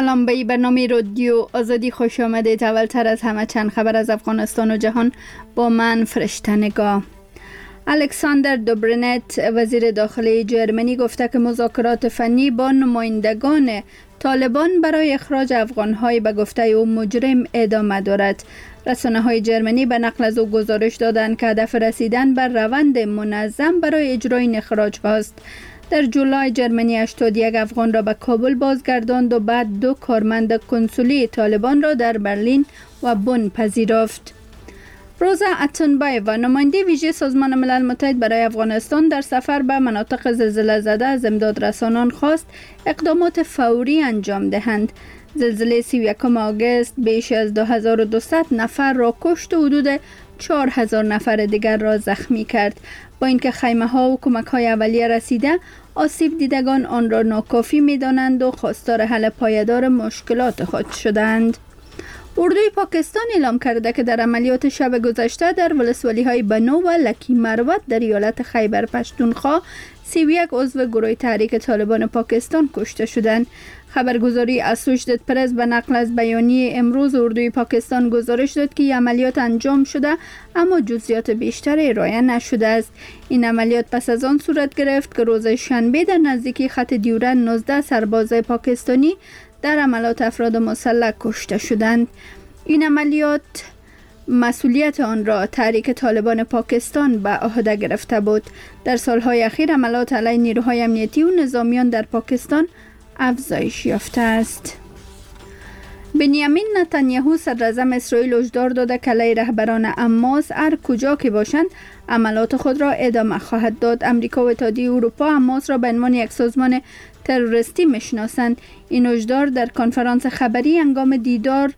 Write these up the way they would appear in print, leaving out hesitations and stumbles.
سلام، به برنامه رادیو آزادی خوش آمدید. اولتر از همه چند خبر از افغانستان و جهان با من فرشته نگاه. الکساندر دوبرنت وزیر داخلی جرمنی گفته که مذاکرات فنی با نمایندگان طالبان برای اخراج افغان‌های به گفته او مجرم ادامه دارد. رسانه‌های جرمنی به نقل از او گزارش دادند که هدف رسیدن بر روند منظم برای اجرای این اخراج هاست. در جولای جرمنی 81 افغان را به کابل بازگرداند و بعد 2 کارمند کنسولی طالبان را در برلین و بن پذیرفت. روزا اتنبایوا نماینده ویژه سازمان ملل متحد برای افغانستان در سفر به مناطق زلزله زده از امداد رسانان خواست اقدامات فوری انجام دهند. زلزله 31 آگوست بیش از 2200 نفر را کشت و حدود 4000 نفر دیگر را زخمی کرد. با اینکه خیمه ها و کمک های اولیه رسیده، آسیب دیدگان آن را ناکافی می دانند و خواستار حل پایدار مشکلات خود شدند. اردوی پاکستان اعلام کرده که در عملیات شب گذشته در ولسوالی های بنو و لکی مروت در ایالت خیبر پشتونخوا 31 عضو گروه تحریک طالبان پاکستان کشته شدند. خبرگزاری اسوشیتد پرس به نقل از بیانیه امروز اردوی پاکستان گزارش داد که این عملیات انجام شده اما جزئیات بیشتر ارائه نشده است. این عملیات پس از آن صورت گرفت که روز شنبه در نزدیکی خط دیورن 19 سرباز پاکستانی در عملیات افراد مسلح کشته شدند. این عملیات مسئولیت آن را تحریک طالبان پاکستان به عهده گرفته بود. در سالهای اخیر عملیات علیه نیروهای امنیتی و نظامیان در پاکستان افزایش یافته است. بنیامین نتانیاهو صدراعظم اسرائیل هشدار داده که علیه رهبران حماس هر کجا که باشند عملیات خود را ادامه خواهد داد. امریکا و اتحادیه اروپا حماس را به عنوان یک سازمان تروریستی میشناسند. این هشدار در کنفرانس خبری هنگام دیدار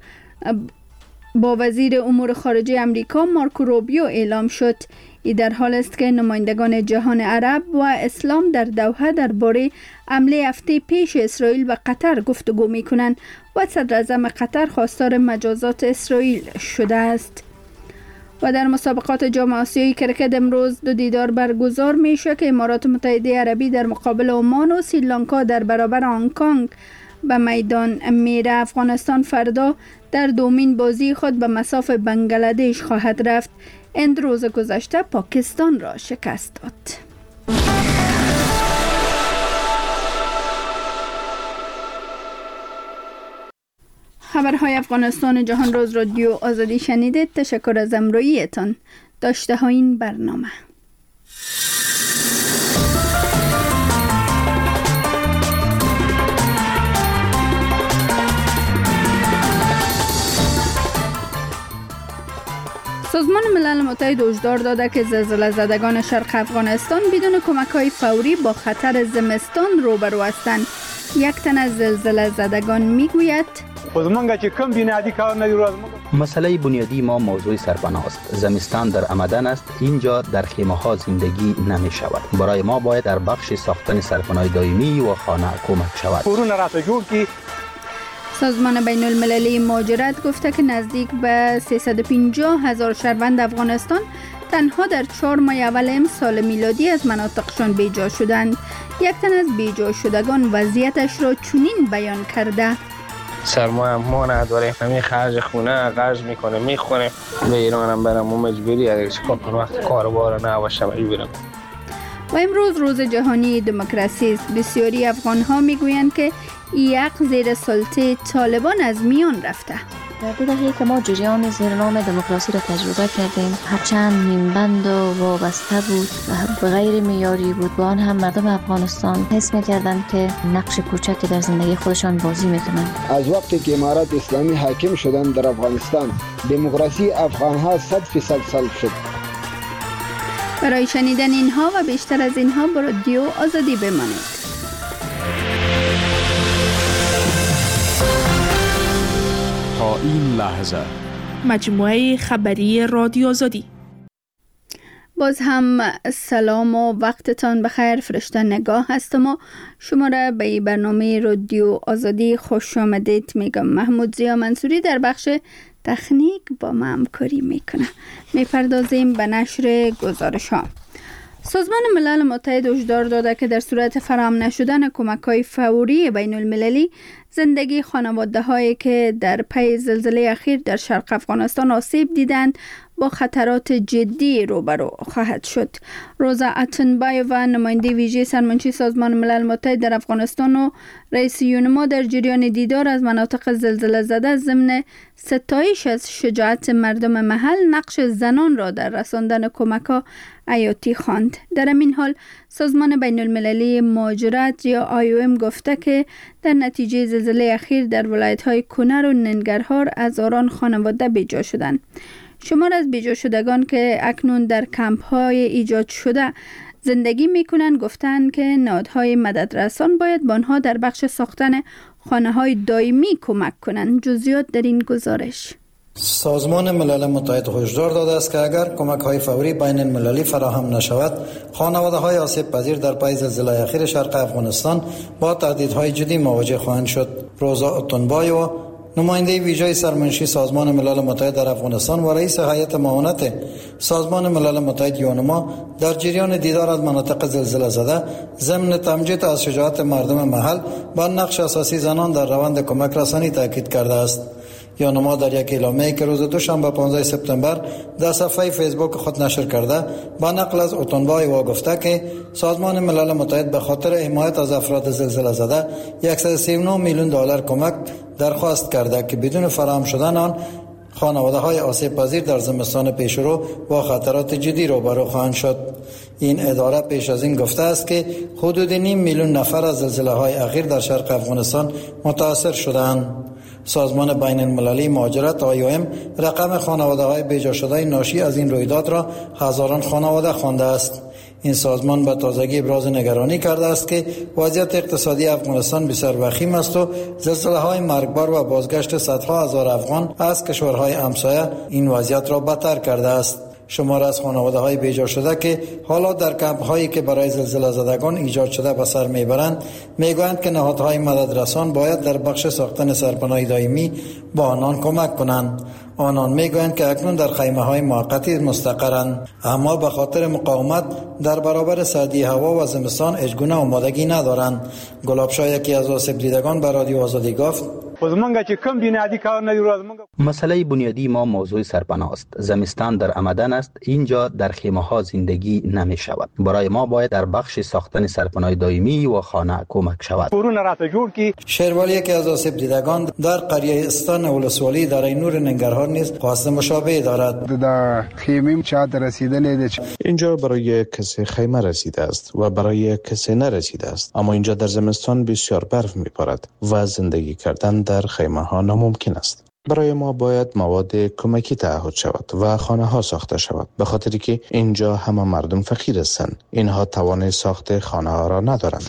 با وزیر امور خارجه امریکا مارکو روبیو اعلام شد. این در حال است که نمایندگان جهان عرب و اسلام در دوحه درباره حمله هفته پیش اسرائیل و قطر گفتگو می‌کنند و صدراعظم قطر خواستار مجازات اسرائیل شده است. و در مسابقات جام آسیایی کرکت امروز 2 دیدار برگزار میشه که امارات متحده عربی در مقابل عمان و سریلانکا در برابر هنگ کنگ به میدان میره. افغانستان فردا در دومین بازی خود به مصاف بنگلادش خواهد رفت. هند روز گذشته پاکستان را شکست داد. خبرهای افغانستان و جهان روز رادیو آزادی شنیدید. تشکر از همراهیتان. داشته ها این برنامه. سازمان ملل متحد هشدار داده که زلزله زدگان شرق افغانستان بدون کمک‌های فوری با خطر زمستان روبرو هستند. یک تن از زلزله زدگان میگوید مسئله بنیادی ما موضوع سرپناه است. زمستان در آمدن است. اینجا در خیمه ها زندگی نمی شود. برای ما باید در بخش ساختن سرپناه دائمی و خانه کمک شود. سازمان بین المللی مهاجرت گفته که نزدیک به 350,000 شهروند افغانستان تنها در 4 ماه اول امسال میلادی از مناطقشان بیجا شدند. یک تن از بیجا شدگان وضعیتش را چنین بیان کرده: سرمایه ما نداره، همین خرج خونه خرج میکنه میخوره. به ایران هم برم و مجبوری اگر وقت کاروبار نباشه مجبورم. و امروز روز جهانی دموکراسی است. بسیاری افغان‌ها میگویند که یک زیر سلطه طالبان از میان رفته. در 2 دهه که ما جریان زیر نام دموکراسی را تجربه کردیم، هرچند نیمبند و وابسته بود و غیر معیاری بود، با آن هم مردم افغانستان حس می‌کردند که نقش کوچکی در زندگی خودشان بازی می‌کنند. از وقتی که امارات اسلامی حاکم شدند در افغانستان، دموکراسی افغان‌ها 100% سلب شد. برای شنیدن اینها و بیشتر از اینها با رادیو آزادی بمانید. تا این لحظه مجموعه خبری رادیو آزادی. باز هم سلام و وقتتان بخیر. فرشته نگاه هستم و شما را به برنامه رادیو آزادی خوش آمدید میگم. محمود زیا منصوری در بخش تکنیک با ما همکاری میکنه. میپردازیم به نشر گزارش ها. سازمان ملل متحد هشدار داده که در صورت فراهم نشدن کمک‌های فوری بین المللی، زندگی خانواده‌هایی که در پی زلزله اخیر در شرق افغانستان آسیب دیدند با خطرات جدی روبرو خواهد شد. روزا اتنبایووا، نماینده ویژه سرمنشی سازمان ملل متحد در افغانستان و رئیس یونما، در جریان دیدار از مناطق زلزله زده ضمن ستایش از شجاعت مردم محل، نقش زنان را در رساندن کمک‌ها حیاتی خواند. در این حال سازمان بین المللی مهاجرت یا IOM گفته که در نتیجه زلزله اخیر در ولایت‌های کنر و ننگرهار هزاران خانواده بی‌جا شدند. شمار از بی‌جا شدگان که اکنون در کمپ‌های ایجاد شده زندگی می‌کنند گفتند که نهادهای مددرسان باید به آنها در بخش ساختن خانه‌های دائمی کمک کنند. جزئیات در این گزارش. سازمان ملل متحد هشدار داده است که اگر کمک‌های فوری بین المللی فراهم نشود، خانواده‌های آسیب پذیر در پی زلزله اخیر شرق افغانستان با تهدیدهای جدی مواجه خواهند شد. روزا اتنبایووا، نماینده ویژه سرمنشی سازمان ملل متحد در افغانستان و رئیس هیئت معاونت سازمان ملل متحد یونما، در جریان دیدار از مناطق زلزله زده ضمن تمجید از شجاعت مردم محل با نقش اساسی زنان در روند کمک رسانی تاکید کرده است. یونما در یک اعلامیه‌ای که روز دوشنبه 15 سپتامبر در صفحه فیسبوک خود نشر کرده با نقل از اتنبایووا گفته که سازمان ملل متحد به خاطر حمایت از افراد زلزله زده 139 میلیون دلار کمک درخواست کرده که بدون فراهم شدن آن خانواده‌های آسیب پذیر در زمستان پیشرو با خطرات جدی روبرو خواهند شد. این اداره پیش از این گفته است که حدود 9 میلیون نفر از زلزله‌های اخیر در شرق افغانستان متاثر شدند. سازمان بین المللی مهاجرت IOM رقم خانواده‌های بی‌جا شده ناشی از این رویداد را هزاران خانواده خوانده است. این سازمان به تازگی ابراز نگرانی کرده است که وضعیت اقتصادی افغانستان بسیار وخیم است و زلزله‌های مرگبار و بازگشت صدها هزار افغان از کشورهای همسایه این وضعیت را بدتر کرده است. شمار از خانواده‌های بی‌جا شده که حالا در کمپ‌هایی که برای زلزله زدگان ایجاد شده به سر میبرند، میگویند که نهادهای مددرسان باید در بخش ساختن سرپناه دائمی با آنان کمک کنند. آنان میگویند که اکنون در خیمه‌های موقتی مستقرند، اما به خاطر مقاومت در برابر سردی هوا و زمستان هیچگونه آمادگی ندارند. گلابشاه، یکی از آسیب دیدگان، به رادیو آزادی گفت: مسئله بنیادی ما موضوع سرپناه است. زمستان در آمدن است، اینجا در خیمه ها زندگی نمی شود. برای ما باید در بخش ساختن سرپناه دائمی و خانه کمک شود. شیروال، یکی از آسیب دیدگان، در قریه استان ولسوالی در اینور ننگرهار نیز خواست مشابه دارد. در خیمه چادر رسیدن اینجا برای کسی خیمه رسیده است و برای کسی نرسیده است، اما اینجا در زمستان بسیار برف می‌بارد و زندگی کردن در خیمه ها ناممکن است. برای ما باید مواد کمکی تعهد شود و خانه ها ساخته شود، به خاطری که اینجا همه مردم فقیر هستند. اینها توان ساخت خانه ها را ندارند.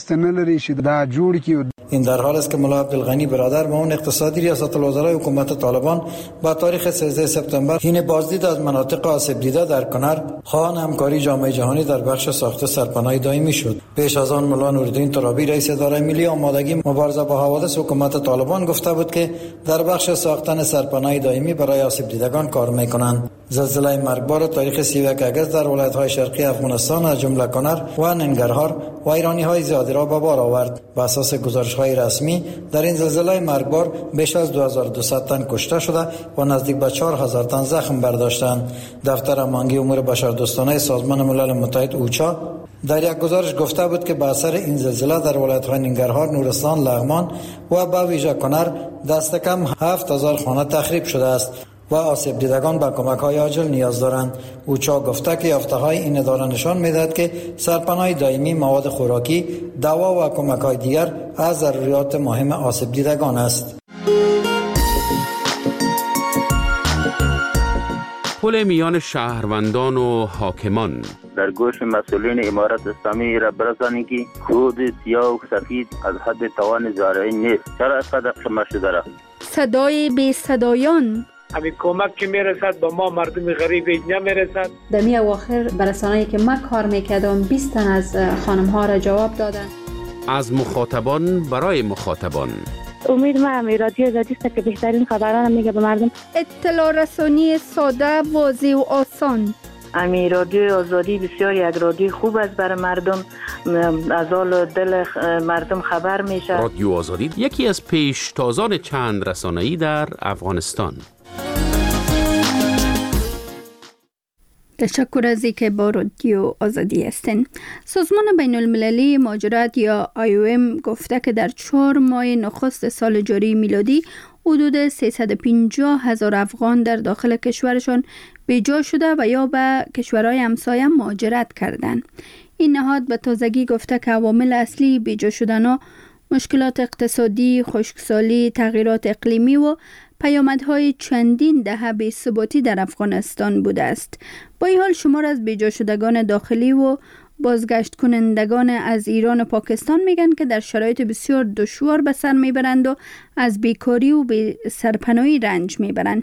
این در حال است که ملا عبدالغنی برادر معاون اقتصادی ریاست الوزرای حکومت طالبان با تاریخ 13 سپتامبر حین بازدید از مناطق آسیب دیده در کنر خواهان همکاری جامعه جهانی در بخش ساخت سرپناه دائمی شد. پیش از آن ملا نورالدین ترابی، رئیس اداره ملی آمادگی مبارزه با حوادث حکومت طالبان، گفته بود که در بخش ساختن سرپناه دائمی برای آسیب دیدگان کار می‌کنند. زلزله مرگبار تاریخ 31 آگوست در ولایت‌های شرقی افغانستان از جمله کنر و ننگرهار ویرانی‌های زیادی را به بار آورد. بر اساس گزارش‌های رسمی در این زلزله مرگبار بیش از 2200 تن کشته شده و نزدیک به 4000 تن زخم برداشتند. دفتر امانگی امور بشردوستانه سازمان ملل متحد اوچا در یک گزارش گفته بود که به اثر این زلزله در ولایت‌های ننگرهار، نورستان، لغمان و به ویژه کنر دست کم 7000 خانه تخریب شده است و آسیب دیدگان به کمک‌های عاجل نیاز دارند. اوچا گفته که یافته‌های این اداره نشان می‌دهد که سرپناه دائمی، مواد خوراکی، دوا و کمک‌های دیگر از ضروریات مهم آسیب دیدگان است. پل میان شهروندان و حاکمان در گوش مسئولین امارت اسلامی را برسانید که خود سیاه و سفید از حد توان زارعی نیست. چرا اینقدر شمه شده را؟ صدای بی صدایان، همین کمک که میرسد به ما مردم غریب نمیرسد. در می اواخر برسانه‌ای که ما کار میکردم 20 تن از خانم ها را جواب دادن. از مخاطبان برای مخاطبان. امید ما رادیو آزادی است که بهترین خبران میگه به مردم. اطلاع رسانی ساده، واضح و آسان. امی رادیو آزادی بسیار یک رادیو خوب است برای مردم، از حال دل مردم خبر میشه. رادیو آزادی یکی از پیشتازان چند رسانه‌ای در افغانستان. تشکر از اینکه با رادیو آزادی هستین. سازمان بین المللی مهاجرت یا IOM گفته که در 4 ماه نخست سال جاری میلادی حدود 350,000 افغان در داخل کشورشان بیجا شده و یا به کشورهای همسایه مهاجرت کردند. این نهاد به تازگی گفته که عوامل اصلی بیجا شدنها مشکلات اقتصادی، خشکسالی، تغییرات اقلیمی و پیامدهای چندین دهه بی‌ثباتی در افغانستان بوده است. با این حال شمار از بیجا شدگان داخلی و بازگشت کنندگان از ایران و پاکستان میگن که در شرایط بسیار دشوار به سر میبرند و از بیکاری و بی سرپناهی رنج میبرند.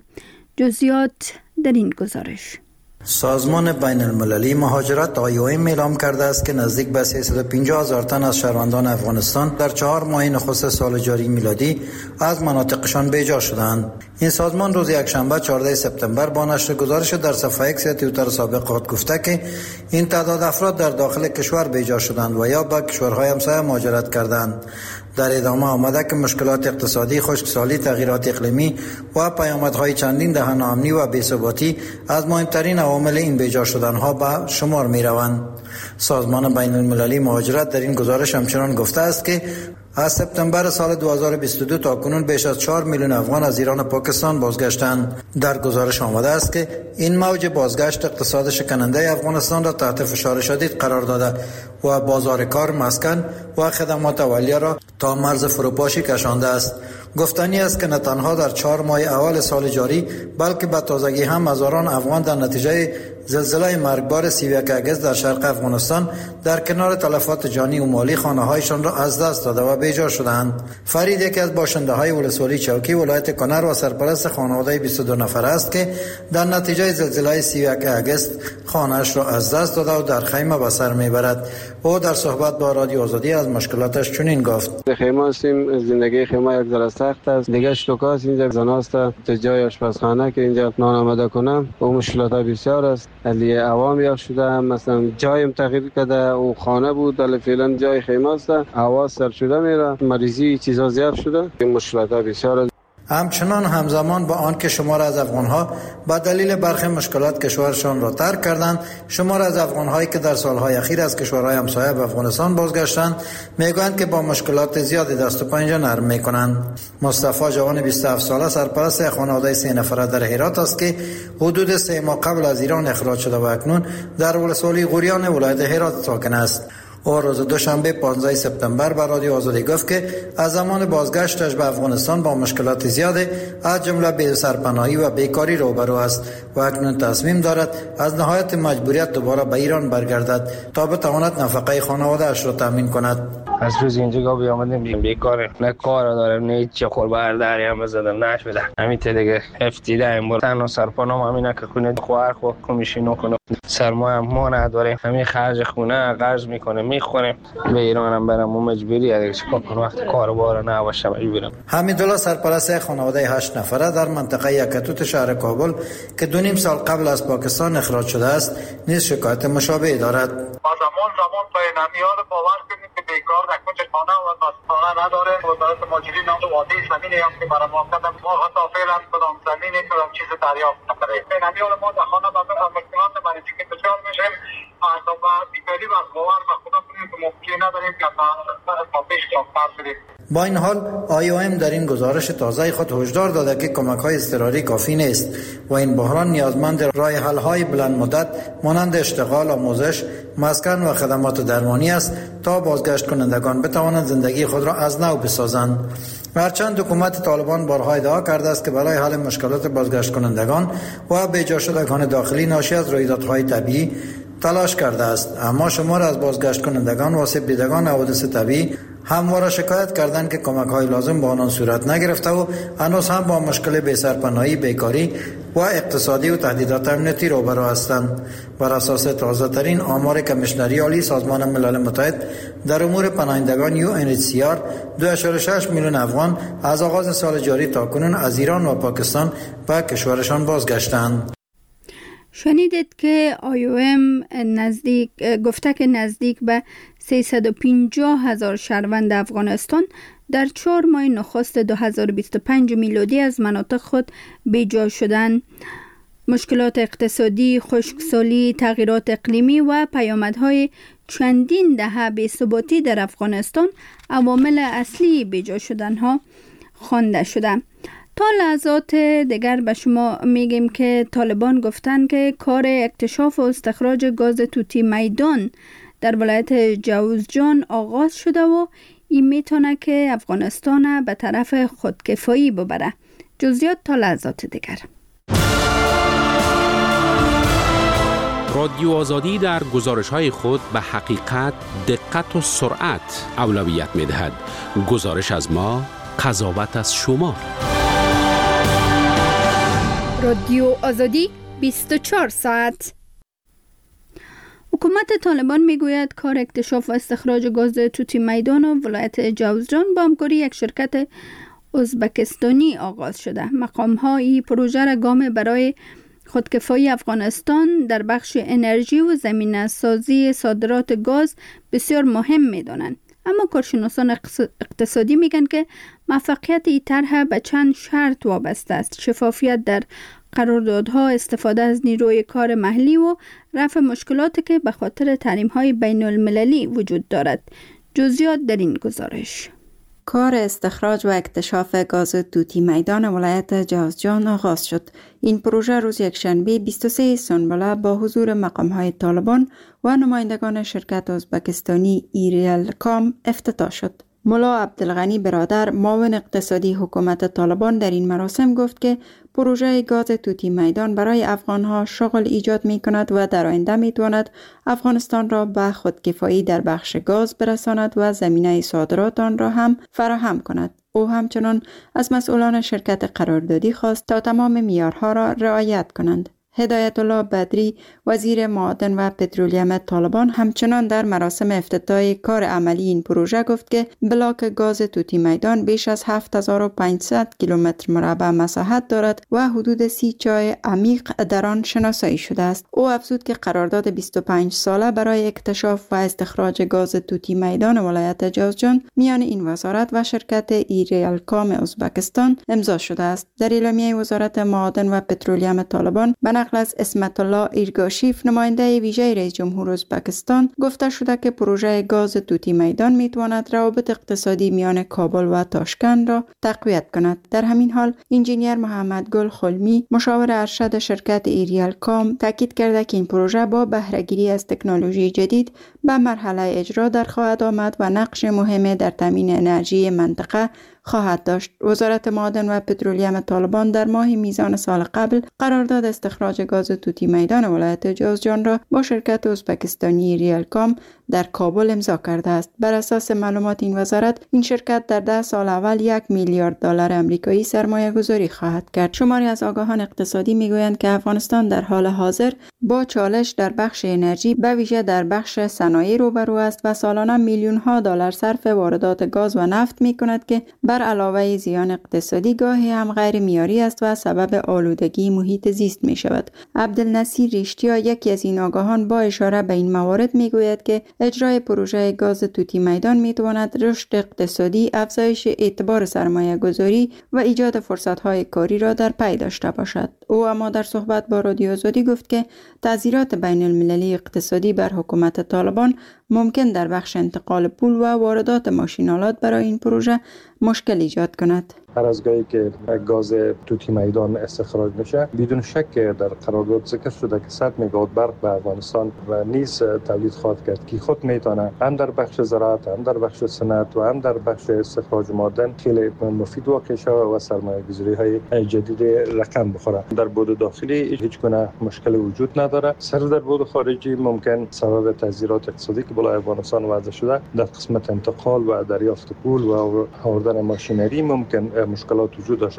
جزئیات در این گزارش. سازمان بین المللی مهاجرت IOM اعلام کرده است که نزدیک به 350,000 تن از شهروندان افغانستان در 4 ماه نخست سال جاری میلادی از مناطقشان بیجا شدند. این سازمان روز یکشنبه 14 سپتامبر با نشر گزارش در صفحه اکس توییتر سابق خود گفته که این تعداد افراد در داخل کشور بیجا شدند و یا به کشورهای همسایه مهاجرت کردند. در ادامه آمده که مشکلات اقتصادی، خشکسالی، تغییرات اقلیمی و پیامدهای چندین دهه ناامنی و بی‌ثباتی از مهمترین عوامل این بیجا شدنها به شمار می روند. سازمان بین المللی مهاجرت در این گزارش همچنان گفته است که از سپتامبر سال 2022 تا کنون بیش از 4 میلیون افغان از ایران و پاکستان بازگشتند. در گزارش آمده است که این موج بازگشت اقتصاد شکننده افغانستان را تحت فشار شدید قرار داده و بازار کار، مسکن و خدمات اولیه را تا مرز فروپاشی کشانده است. گفتنی است که نه تنها در 4 ماه اول سال جاری بلکه به تازگی هم هزاران افغان در نتیجه زلزله مرگبار 31 اگست در شرق افغانستان در کنار تلفات جانی و مالی خانه‌هایشان را از دست داده و بیجا شدند. فرید یکی از باشنده‌های ولسوالی چوکی ولایت کنر و سرپرست خانواده 22 نفر است که در نتیجه زلزله 31 اگست خانه‌اش را از دست داده و در خیمه به سر میبرد. او در صحبت با رادیو آزادی از مشکلاتش چنین گفت: خیمه هستیم، زندگی خیمه یک ذره سخت است. دیگه شتوکاست اینجا زناست تا جای آشپزخانه که اینجا نان آماده کنم و مشکلات بسیار است. علی عوام یا شده هم مثلا جایم تغییر کرده و خانه بود ولی فعلا جای خیمه است، هوا سر شده میره، مریضی چیزا زیاد شده، این مشکلات بسیار است. همچنان همزمان با آن که شمار از افغانها به دلیل برخی مشکلات کشورشان را ترک کردند، شمار از افغانهایی که در سالهای اخیر از کشورهای همسایه به افغانستان بازگشتند میگویند که با مشکلات زیادی دست و پنجه نرم میکنند. مصطفی جوان 27 ساله سرپرست خانواده 3 نفره در هرات است که حدود 3 ماه قبل از ایران اخراج شده و اکنون در ولسوالی غوریان ولایت هرات ساکن است. او روز دوشنبه 15 سپتامبر به رادیو آزادی گفت که از زمان بازگشتش به افغانستان با مشکلات زیاده از جمله بی سرپناهی و بیکاری روبرو است و اکنون تصمیم دارد از نهایت مجبوریت دوباره به ایران برگردد تا بتواند نفقه خانواده اش را تامین کند. از روز اینجا بیامدیم بیکاره، نه کار دارم نه هیچ خور برداری هم بزدم نشده. همین دیگه افتیده امور تنها سرپناهم همینه که خونه خواهر خو کمیشینو کنه، سرمایه ما نداریم، همین خرج خونه قرض میکنه میخوریم. به ایران هم برم و مجبوری اگه چیکار وقت کاربار نباشه مجبورم. حمیدالله سرپرست خانواده 8 نفره در منطقه یکتوت شهر کابل که 2.5 سال قبل از پاکستان اخراج شده است نیز شکایت مشابه دارد. زمان به نمیاد باور کنید که بیکار در کجا خانه و خانه نداره و وزارت مهاجرین هم وعده زمینی هم که برای ما کردن، ما حتی فعلا کدام زمینی کدام چیز دریافت نکردیم. به نمیاد ما در خانه با مشکلات مریضی که دچار میشیم حتی با بیکاری و باور به خدا کنیم که ممکن نداریم که ما پیش رفتار بدیم. با این حال IOM در این گزارش تازه خود هشدار داده که کمک‌های اضطراری کافی نیست و این بحران نیازمند راه حل‌های بلند مدت مانند اشتغال، آموزش، مسکن و خدمات درمانی است تا بازگشت کنندگان بتوانند زندگی خود را از نو بسازند. هرچند حکومت طالبان بارها ادعا کرده است که برای حل مشکلات بازگشت کنندگان و بیجا شدگان داخلی ناشی از رویدادهای طبیعی تلاش کرده است، اما شمار از بازگشت کنندگان و آسیب دیدگان حوادث طبیعی همواره شکایت کردند که کمک‌های لازم با آنان صورت نگرفته و هنوز هم با مشکل بی‌سرپناهی، بیکاری و اقتصادی و تهدیدات امنیتی روبرو هستند. بر اساس تازه‌ترین آمار کمیشنری عالی سازمان ملل متحد در امور پناهندگان UNHCR 2.6 میلیون افغان از آغاز سال جاری تا کنون از ایران و پاکستان به کشورشان بازگشتند. شنیدید که IOM گفته که نزدیک به 350,000 شهروند افغانستان در 4 ماه نخست 2025 میلادی از مناطق خود بیجا شدند. مشکلات اقتصادی، خشکسالی، تغییرات اقلیمی و پیامدهای چندین دهه بی‌ثباتی در افغانستان عوامل اصلی بیجا شدنها خوانده شده. تا لحظات دیگر به شما میگیم که طالبان گفتن که کار اکتشاف و استخراج گاز توتی میدان در ولایت جوزجان آغاز شده و این میتونه که افغانستان به طرف خودکفایی ببره. جزئیات تا لحظات دیگر. رادیو آزادی در گزارش‌های خود به حقیقت، دقت و سرعت اولویت می‌دهد. گزارش از ما، قضاوت از شما. رادیو آزادی 24 ساعت. حکومت طالبان میگوید کار اکتشاف و استخراج گاز توتی میدان و ولایت جوزجان با همکاری یک شرکت ازبکستانی آغاز شده. مقام‌ها این پروژه را گام برای خودکفایی افغانستان در بخش انرژی و زمینه سازی صادرات گاز بسیار مهم می‌دانند. اما کارشناسان اقتصادی میگن که موفقیت این طرح به چند شرط وابسته است: شفافیت در قراردادها، استفاده از نیروی کار محلی و رفع مشکلاتی که به خاطر تحریم‌های بین‌المللی وجود دارد. جزئیات در این گزارش. کار استخراج و اکتشاف گاز توتی میدان ولایت جوزجان آغاز شد. این پروژه روز یکشنبه 23 سنبله با حضور مقام‌های طالبان و نمایندگان شرکت ازبکستانی ایریال کام افتتاح شد. ملا عبدالغنی برادر، معاون اقتصادی حکومت طالبان، در این مراسم گفت که پروژه گاز توتی میدان برای افغانها شغل ایجاد می کند و در آینده می تواند افغانستان را به خودکفایی در بخش گاز برساند و زمینه صادرات آن را هم فراهم کند. او همچنان از مسئولان شرکت قراردادی خواست تا تمام معیارها را رعایت کنند. هدایت الله بدری، وزیر معادن و پترولیوم طالبان، همچنان در مراسم افتتاح کار عملی این پروژه گفت که بلاک گاز توتی میدان بیش از 7500 کیلومتر مربع مساحت دارد و حدود 30 چاه عمیق در آن شناسایی شده است. او افزود که قرارداد 25 ساله برای اکتشاف و استخراج گاز توتی میدان ولایت جوزجان میان این وزارت و شرکت ایریال کام ازبکستان امضا شده است. در اعلامیه وزارت معادن و پترولیوم طالبان به نقل از اسمت الله ایرگاشیف، نماینده ویژه رئیس جمهور ازبکستان، گفته شده که پروژه گاز توتی میدان میتواند روابط اقتصادی میان کابل و تاشکند را تقویت کند. در همین حال انجینیر محمد گل خلمی، مشاور ارشد شرکت ایریال کام، تاکید کرده که این پروژه با بهره گیری از تکنولوژی جدید به مرحله اجرا در خواهد آمد و نقش مهمی در تامین انرژی منطقه خواهد داشت. وزارت معادن و پترولیوم طالبان در ماه میزان سال قبل قرارداد استخراج گاز توتی میدان ولایت جوزجان را با شرکت ازبکستانی ایریال کام در کابل امضا کرده است. بر اساس معلومات این وزارت، این شرکت در 10 سال اول 1 میلیارد دلار آمریکایی سرمایه گذاری خواهد کرد. شماری از آگاهان اقتصادی میگویند که افغانستان در حال حاضر با چالش در بخش انرژی، به ویژه در بخش صنایع روبرو است و سالانه میلیون ها دلار صرف واردات گاز و نفت می کند که بر علاوه زیان اقتصادی گاهی هم غیر معیاری است و سبب آلودگی محیط زیست می شود. عبدالنصیر ریشتیا، یکی از این آگاهان، با اشاره به این موارد می گوید که اجرای پروژه گاز توتی میدان می تواند رشد اقتصادی، افزایش اعتبار سرمایه گذاری و ایجاد فرصت های کاری را در پی داشته باشد. او اما در صحبت با رادیو آزادی گفت که تعزیرات بین المللی اقتصادی بر حکومت طالبان ممکن در بخش انتقال پول و واردات ماشین‌آلات برای این پروژه مشکل ایجاد کند. هر از گاهی که گاز توتی میدان استخراج میشه، بدون شک در قرارداد ذکر شده که 100 مگاوات برق به افغانستان و نیز تولید خواهد کرد که خود میتونه هم در بخش زراعت، هم در بخش صنعت و هم در بخش استخراج معدن خیلی مفید واقع شود و سرمایه گذاری های جدید رقم بخوره. در بود داخلی هیچ گونه مشکل وجود نداره. صرف در بود خارجی ممکن سبب تعزیرات اقتصادی که بالای افغانستان وضع شده در قسمت انتقال و دریافت پول و آوردن ماشینری ممکن مشکلات وجود داشته باشه.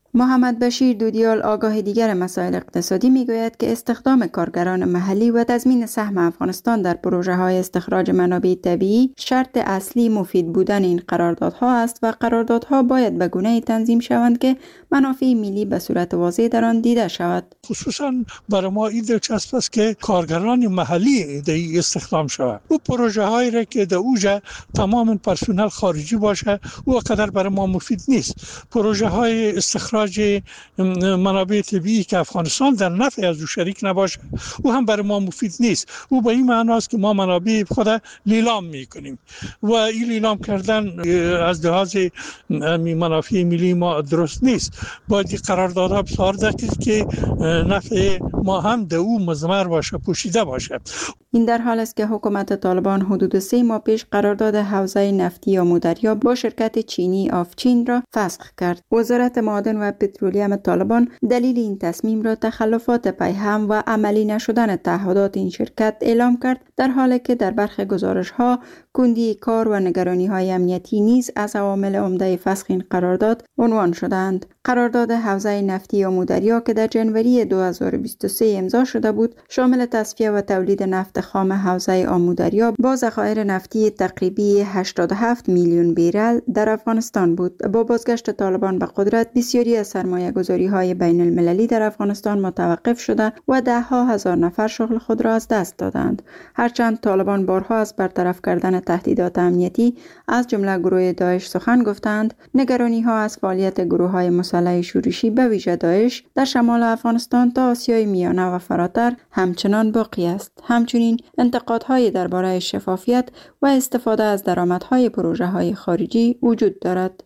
محمد بشیر دودیال آگاه دیگر مسائل اقتصادی میگوید که استخدام کارگران محلی و تضمین سهم افغانستان در پروژه های استخراج منابع طبیعی شرط اصلی مفید بودن این قراردادها است و قراردادها باید به گونه‌ای تنظیم شوند که منافع ملی به صورت واضح در آن دیده شود. خصوصا برای ما این دلچسب است که کارگران محلی در استخدام شود. او پروژه هایی را که در اوجا تمام پرسنل خارجی باشه او قدر برای ما مفید نیست. پروژه های استخراج منابع طبیعی که افغانستان در نفع از او شریک نباشه او هم برای ما مفید نیست. او به این معنی است که ما منابع خود لیلام میکنیم و این لیلام کردن از لحاظ منافع ملی ما درست نیست. باید قراردادها بسیار دقیق که نفع ما هم در او مضمر باشه، پوشیده باشه. این در حال است که حکومت طالبان حدود 3 ماه پیش قرارداد حوزه نفتی آمودریا با شرکت چینی آفچین را فسخ کرد. وزارت معادن و پترولیم طالبان دلیل این تصمیم را تخلفات پیهم و عملی نشدن تعهدات این شرکت اعلام کرد، در حالی که در برخی گزارش‌ها کندی کار و نگرانی‌های امنیتی نیز از عوامل عمده فسخ این قرارداد عنوان شدند. قرارداد حوزه نفتی آمودریا که در جنوری 2023 امضا شده بود، شامل تصفیه و تولید نفت خام حوزه آمودریا با ذخایر نفتی تقریبی 87 میلیون بیرل در افغانستان بود. با بازگشت طالبان به قدرت، بسیاری از سرمایه‌گذاری‌های بین المللی در افغانستان متوقف شده و ده‌ها هزار نفر شغل خود را از دست دادند. هرچند طالبان بارها از برطرف کردن تهدیدات امنیتی از جمله گروه داعش سخن گفتند، نگرانی‌ها از فعالیت گروه‌های مسلح شورشی به ویژه داعش در شمال افغانستان تا آسیای میانه و فراتر همچنان باقی است. همچنین انتقادهای درباره شفافیت و استفاده از درآمدهای پروژه‌های خارجی وجود دارد.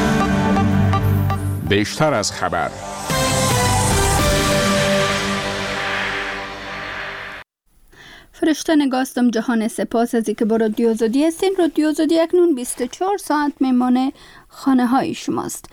بیشتر از خبر. فرشته نگاستم جهان، سپاس از اینکه با رادیو زودی هستین. رادیو زودی اکنون 24 ساعت میمانه خانه های شماست.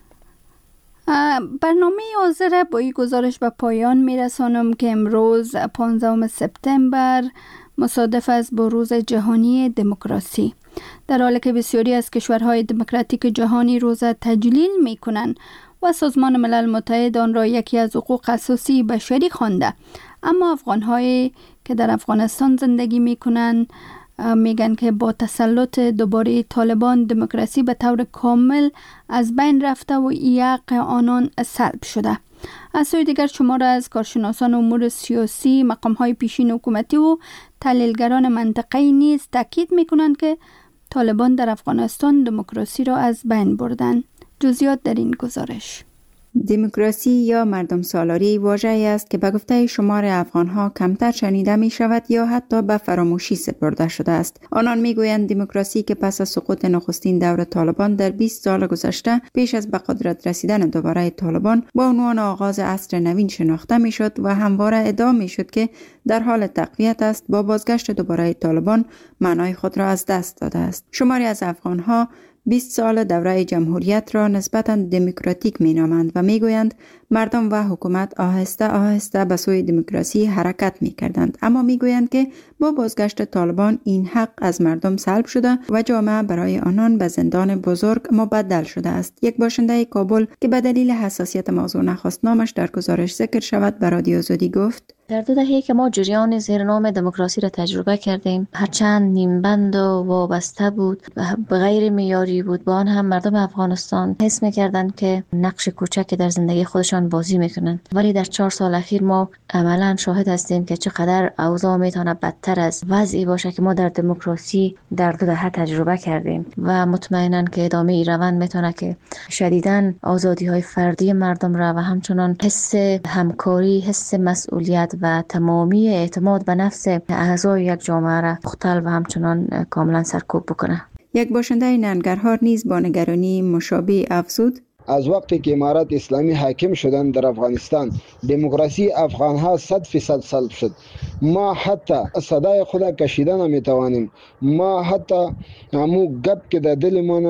برنامه حاضر با این گزارش به پایان میرسانم که امروز 15 سپتامبر مصادف است با روز جهانی دموکراسی. در حالی که بسیاری از کشورهای دموکراتیک جهانی روز تجلیل میکنند و سازمان ملل متحد آن را یکی از حقوق اساسی بشری خوانده، اما افغان‌هایی که در افغانستان زندگی میکنند میگن که با تسلط دوباره طالبان دموکراسی به طور کامل از بین رفته و حق آنان سلب شده. از سوی دیگر شمار از کارشناسان امور سیاسی، مقام‌های پیشین حکومتی و تحلیلگران منطقه‌ای نیز تاکید میکنند که طالبان در افغانستان دموکراسی را از بین بردند. جزئیات در این گزارش. دموکراسی یا مردم سالاری واژه‌ای است که به گفته شمار افغان‌ها کمتر شنیده می شود یا حتی به فراموشی سپرده شده است. آنان می گویند دموکراسی که پس از سقوط نخستین دور طالبان در 20 سال گذشته پیش از به قدرت رسیدن دوباره طالبان با عنوان آغاز عصر نوین شناخته می شد و همواره ادعا می شد که در حال تقویت است، با بازگشت دوباره طالبان معنای خود را از دست داده است. شماری از افغان‌ها 20 سال دوره جمهوریت را نسبتاً دموکراتیک می نامند و می گویند مردم و حکومت آهسته آهسته به سوی دموکراسی حرکت می کردند، اما می گویند که با بازگشت طالبان این حق از مردم سلب شده و جامعه برای آنان به زندان بزرگ مبدل شده است. یک باشنده کابل که به دلیل حساسیت موضوع نخواست نامش در گزارش ذکر شود به رادیو زودی گفت: در 2 دهه که ما جریان زیر نام دموکراسی را تجربه کردیم، هرچند نیمبند و وابسته بود و غیر معیاری بود، با آن هم مردم افغانستان حس می‌کردند که نقش کوچکی در زندگی خودشان بازی می‌کنند. ولی در 4 سال اخیر ما عملاً شاهد هستیم که چقدر اوضاع میتونه بدتر از وضعی باشه که ما در دموکراسی در 2 دهه تجربه کردیم و مطمئناً که ادامه این روند میتونه که شدیداً آزادی‌های فردی مردم را و همچنان حس همکاری، حس مسئولیت و تمامی اعتماد به نفس اعضای یک جامعه را مختل و همچنان کاملا سرکوب بکنه. یک باشنده ننگرهار نیز با نگرانی مشابه افزود: از وقتی که امارت اسلامی حاکم شدن در افغانستان، دموکراسی افغانها 100% سلب شد. ما حتی صدای خود کشیدن نمیتوانیم. ما حتی همو گپ که در دلمان است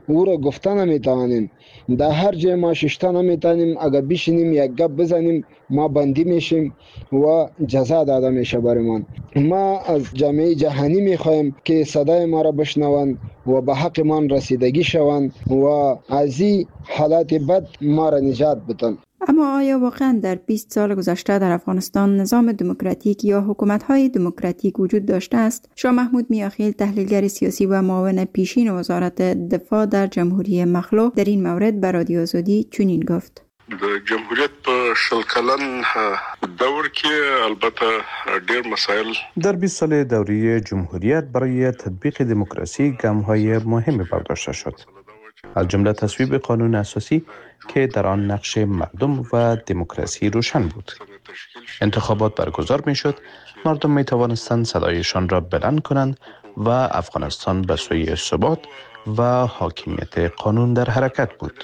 او را گفته نمیتوانیم. در هر جای ما ششته نمیتونیم، اگر بشینیم یک گپ بزنیم ما بندی میشیم و جزا داده میشه برمان. ما از جامعه جهانی میخوایم که صدای ما را بشنوند و به حق ما رسیدگی شوند و از این حالات بد ما را نجات بدن. اما آیا واقعا در 20 سال گذشته در افغانستان نظام دموکراتیک یا حکومت‌های دموکراتیک وجود داشته است؟ شاه محمود میاخیل، تحلیلگر سیاسی و معاون پیشین وزارت دفاع در جمهوری مخلو، در این مورد به رادیو آزادی چنین گفت: د جمهوریت په شل کلن دور کې البته ډېر مسائل در 20 سال دوره جمهوریت برای تطبیق دموکراسی گام‌های مهمی برداشته شد، از جمله تصویب قانون اساسی که در آن نقش مردم و دموکراسی روشن بود. انتخابات برگزار می شد، مردم می توانستند صدایشان را بلند کنند و افغانستان به سوی ثبات و حاکمیت قانون در حرکت بود.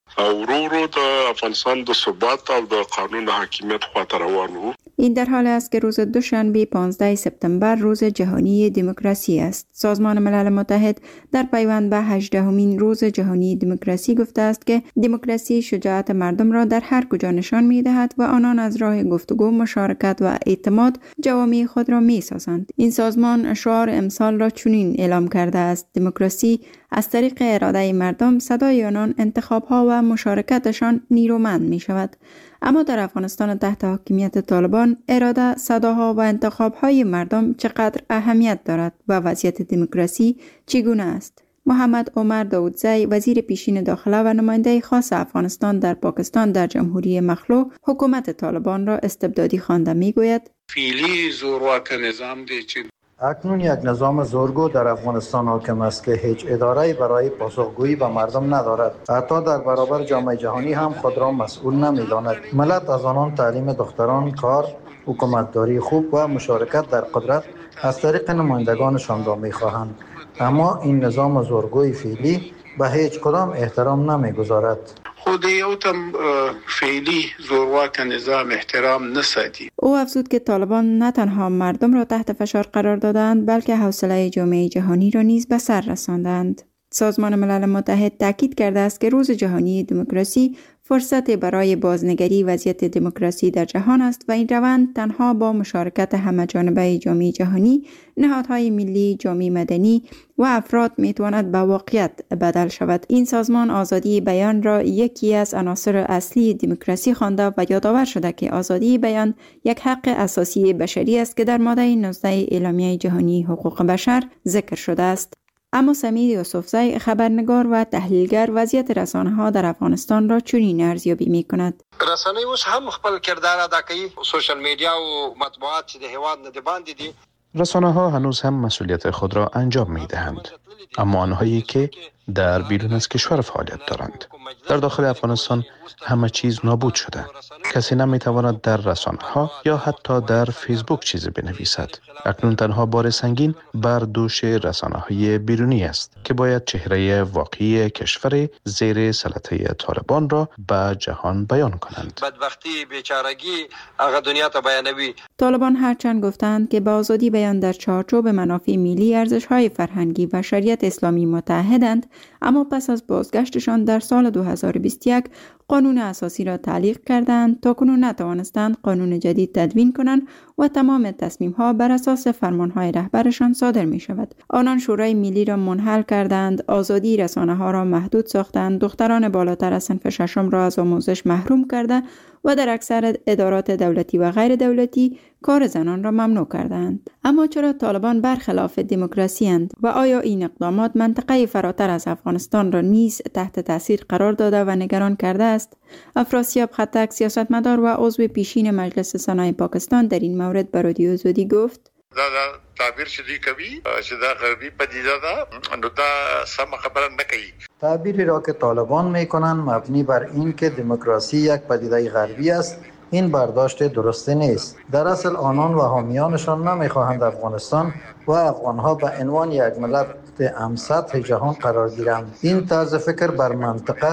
ورو د افغانستان د ثبات او د قانون حاکمیت خواته روان و. این در حال است که روز دوشنبه 15 سپتامبر روز جهانی دموکراسی است. سازمان ملل متحد در پیوند به 18مین روز جهانی دموکراسی گفته است که دموکراسی شجاعت مردم را در هر کجا نشان می دهد و آنان از راه گفتگو، مشارکت و اعتماد جوامع خود را می سازند. این سازمان شعار امسال را چنین اعلام کرده است: دموکراسی از طریق اراده مردم، صدای آنان، انتخاب‌ها و مشارکتشان نیرومند می شود. اما در افغانستان تحت حاکمیت طالبان اراده، صداها و انتخاب‌های مردم چقدر اهمیت دارد و وضعیت دموکراسی چگونه است؟ محمد عمر داودزی، وزیر پیشین داخله و نماینده خاص افغانستان در پاکستان در جمهوری مخلو، حکومت طالبان را استبدادی خوانده میگوید: فعلی زورواک نظام دی چې اکنون یک نظام زورگو در افغانستان حاکم است که هیچ اداره‌ای برای پاسخگویی به مردم ندارد. حتی در برابر جامعه جهانی هم خود را مسئول نمی‌داند. ملت از آنان تعلیم دختران، کار، حکومتداری خوب و مشارکت در قدرت از طریق نمایندگانشان را می‌خواهند. اما این نظام زورگوی فعلی به هیچ کدام احترام نمی‌گذارد. خود یو تم فعلی زورواک نظام احترام نساتی. او افزود که طالبان نه تنها مردم را تحت فشار قرار دادند، بلکه حوصله جامعه جهانی را نیز به سر رساندند. سازمان ملل متحد تاکید کرده است که روز جهانی دموکراسی فرصت برای بازنگری وضعیت دموکراسی در جهان است و این روند تنها با مشارکت همه‌جانبه جامعه جهانی، نهادهای ملی، جامعه مدنی و افراد میتواند به واقعیت بدل شود. این سازمان آزادی بیان را یکی از عناصر اصلی دموکراسی خوانده و یادآور شده که آزادی بیان یک حق اساسی بشری است که در ماده 19 اعلامیه جهانی حقوق بشر ذکر شده است. اما سمیر یوسفزی، خبرنگار و تحلیلگر، وضعیت رسانه‌ها در افغانستان را چنین ارزیابی می‌کند: رسانه‌ای اوس هم خپل کردار ادا کوي، سوشل میډیا او مطبوعات چې د هیواد نه د باندې دي. رسانه‌ها هنوز هم مسئولیت خود را انجام می‌دهند، اما آنهایی که در بیرون از کشور فعالیت دارند. در داخل افغانستان همه چیز نابود شده. کسی نمی‌تواند در رسانه‌ها یا حتی در فیسبوک چیزی بنویسد. اکنون تنها بار سنگین بر دوش رسانه‌های بیرونی است که باید چهره واقعی کشور زیر سلطه طالبان را به جهان بیان کنند. بدبختی، بیچارگی هغه دنیا ته بیانوي. طالبان هرچند گفتند که با آزادی بیان در چارچوب منافع ملی، ارزش‌های فرهنگی و شریعت اسلامی متحدند، اما پس از بازگشتشان در سال 2021 قانون اساسی را تعلیق کردند. تاکنون نتوانستند قانون جدید تدوین کنند و تمام تصمیم‌ها بر اساس فرمان‌های رهبرشان صادر می‌شود. آنان شورای ملی را منحل کردند، آزادی رسانه‌ها را محدود ساختند، دختران بالاتر از صنف ششم را از آموزش محروم کرده و در اکثر ادارات دولتی و غیر دولتی کار زنان را ممنوع کردند. اما چرا طالبان برخلاف دموکراسی اند و آیا این اقدامات منطقه فراتر از افغانستان را نیز تحت تاثیر قرار داده و نگران کرده است؟ افراسیاب خطک، سیاستمدار و عضو پیشین مجلس سنای پاکستان، در این مورد به رادیو آزادی گفت: دا تعبیر چې دی کوي چې دا غربي پدیده ده، نو دا سم خبره نه کوي. تعبیری را که طالبان میکنند مبنی بر این که دموکراسی یک پدیده غربی است، این برداشت درسته نیست. در اصل آنان و حامیانشان نمیخواهند افغانستان و افغانها به عنوان یک ملت امسطح جهان قرار گیرند. این طرز فکر بر منطقه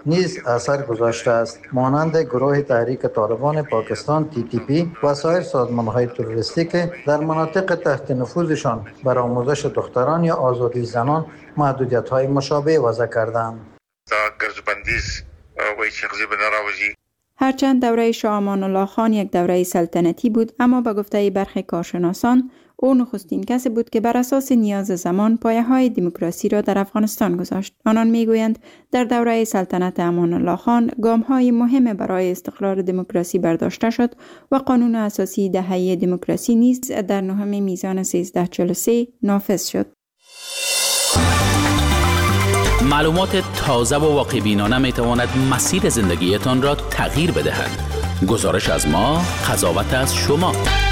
نیز اثر گذاشته است، مانند گروه تحریک طالبان پاکستان TTP و سایر سازمان‌های تروریستی که در مناطق تحت نفوذشان بر آموزش دختران یا آزادی زنان محدودیت‌های مشابه وضع کردند. هرچند دوره شاه امان الله خان یک دوره سلطنتی بود، اما به گفته برخی کارشناسان او نخستین کسی بود که بر اساس نیاز زمان پایه‌های دموکراسی را در افغانستان گذاشت. آنان میگویند در دوره سلطنت امان الله خان گام‌های مهم برای استقرار دموکراسی برداشته شد و قانون اساسی دهه دموکراسی نیز در 9 میزان 1343 نافذ شد. معلومات تازه و واقع بینانه می تواند مسیر زندگیتان را تغییر بدهد. گزارش از ما، قضاوت از شما.